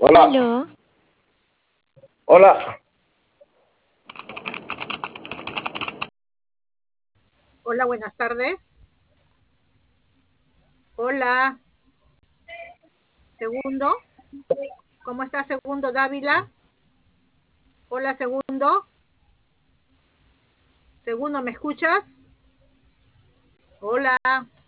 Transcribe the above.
Hola, Aló, hola, Hola, buenas tardes. Hola, segundo. ¿Cómo está, segundo Dávila? Hola, segundo. Segundo, ¿me escuchas? Hola.